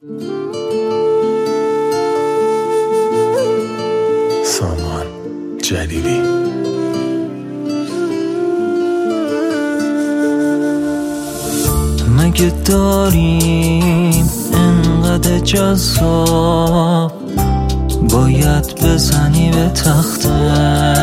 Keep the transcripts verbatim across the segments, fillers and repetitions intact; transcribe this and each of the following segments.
سامان جلیلی. مگه داریم انقدر جذاب باید بزنی به تخته؟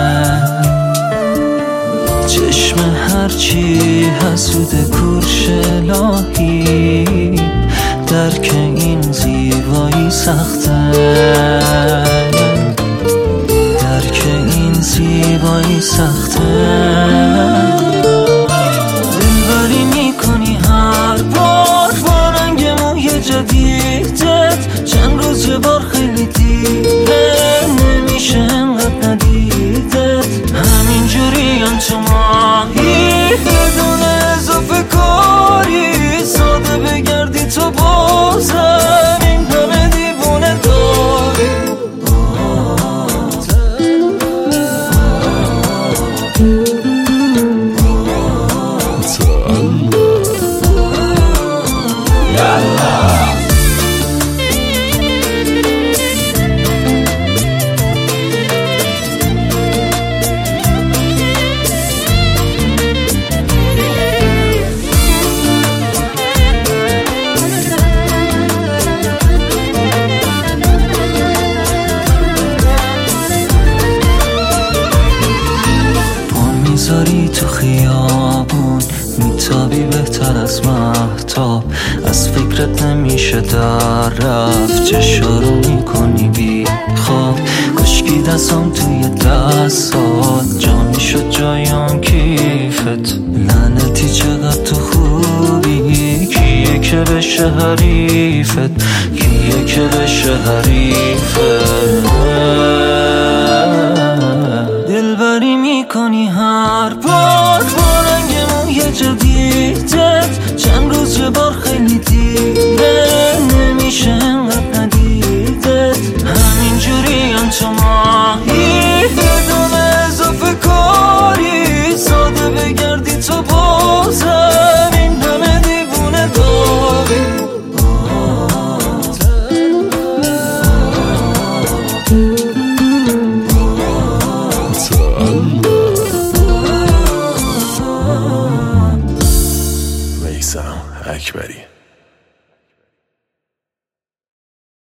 چشم هرچی حسود کورش الهی درک این زیبایی سخته، درک این زیبایی سخته. دلبری میکنی هر بار با رنگ موی جدیدت، چند روز یه بار خیلی دیره نمیشه انقدر ندیدت. همینجوری هم تو ماهی بدون اضافه کاری، ساده بگردی تو بازم این همه دیوونه داری. میذاری تو خیابون میتابی بهتر از مهتاب، از فکرت نمیشه در رفت، چشارو میکنی بی خواب. کشکی دستم توی دستات جا میشد جایم کیفت. لعنتی چقدر تو خوبی، کیه که بشه حریفت، کیه که بشه حریفت.